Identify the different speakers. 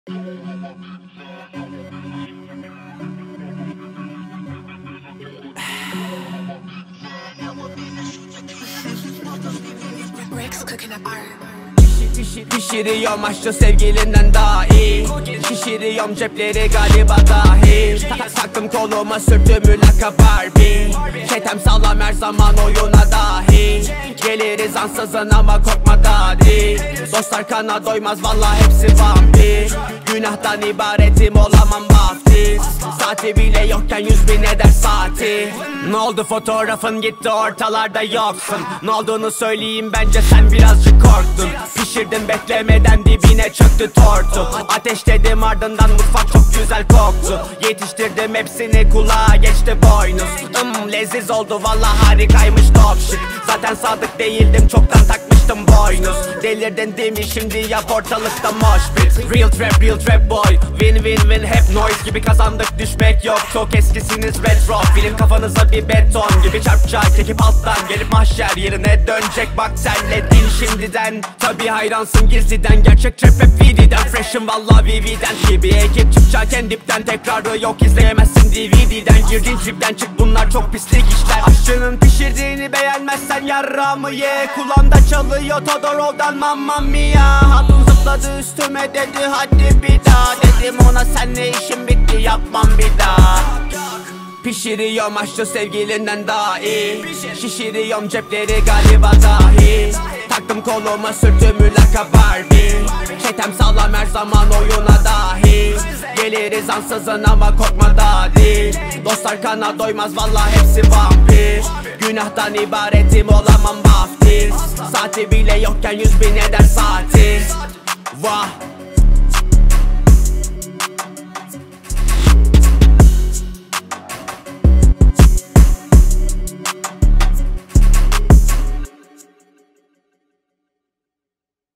Speaker 1: Pişiriyorum aşçı sevgilinden daha iyi. Şişiriyorum cepleri galiba dahil. Taktım koluma sürtümü laka Barbie. Çetem sağlam her zaman oyuna dahil. Geliriz ansızın ama korkma da değil. Dostlar kana doymaz valla hepsi vampir. Günahtan ibaretim olamam vaftiz. Saati bile yokken 100.000 eder saati. Ne oldu fotoğrafın gitti ortalarda yoksun. Ne olduğunu söyleyeyim bence sen birazcık korktun. Pişirdim beklemeden dibine çöktü tortu. Ateşledim ardından mutfak çok güzel koktu. Yetiştirdim hepsini kulağa geçti boynuz. Leziz oldu valla harikaymış top shit. Zaten sadık değildim çoktan takmıştım boynuz. Delirdin değil mi şimdi yap ortalıkta mosh pit. Real trap boy. Win win win hep noise gibi kazandık düşmek yok. Çok eskisiniz retro. Film kafanıza bir beton gibi çarpacak ekip alttan gelip mahşer yerine dönecek. Bak senle dil şimdiden. Tabi hayransın gizliden. Gerçek trap hep VD'den. Fresh'im valla VV'den gibi ekip çıkacakken dipten. Tekrarı yok izleyemezsin DVD'den. Girdin tripten çık bunlar çok pislik işler. Aşçının pişirdiğini beğenmezsen yarrağımı ye. Kulağımda çalıyor Todorov'dan Mamma Mia. Hatun zıpladı üstüme dedi hadi bir daha. Dedim ona senle işim bitti yapmam bir daha. Pişiriyorum aşçı sevgilinden daha iyi. Şişiriyorum cepleri galiba dahil. Taktım koluma sürtümü laka Barbie. Çetem sağlam her zaman oyuna dahil. Geliriz ansızın ama korkma da değil. Dostlar kana doymaz valla hepsi vampir. Günahtan ibaretim olamam vaftiz. Saati bile yokken 100.000 eder saati. Vah.